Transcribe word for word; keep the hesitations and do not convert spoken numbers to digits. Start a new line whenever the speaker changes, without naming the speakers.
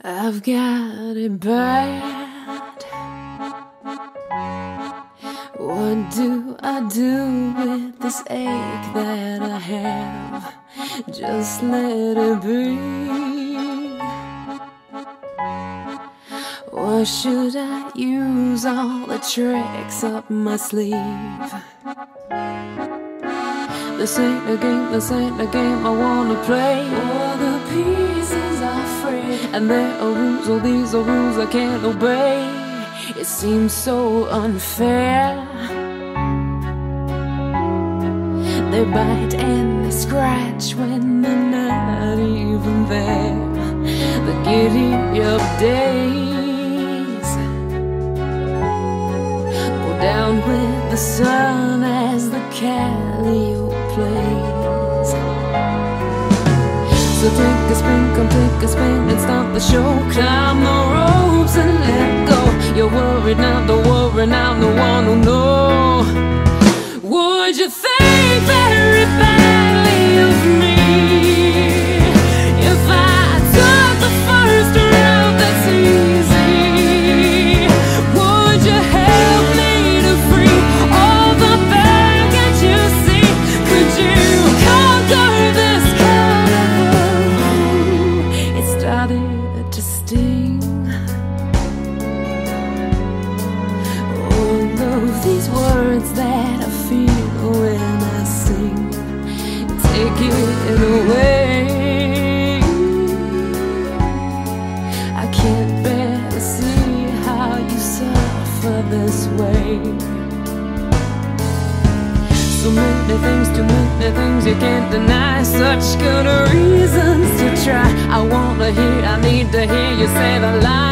I've got it bad. What do I do with this ache that I have? Just let it be. Or should I use all the tricks up my sleeve? This ain't a game, this ain't a game I wanna play. All the pieces are free, and there are rules, all these are rules I can't obey. It seems so unfair. They bite and they scratch when they're not even there. The giddy up days go down with the sun as the Calliope plays. So take a spin, come take a spin and start the show. Climb the ropes and let go. You're worried now, don't worry now, no one will know. Would you think very badly of me if I took the first route that's easy? Would you help me to free all the baggage you see? Could you conquer this carnival? It started to sting. All of these words that I feel when I sing, take it away. I can't bear to see how you suffer this way. So many things, too many things you can't deny. Such good reasons to try. I wanna hear, I need to hear you say the line.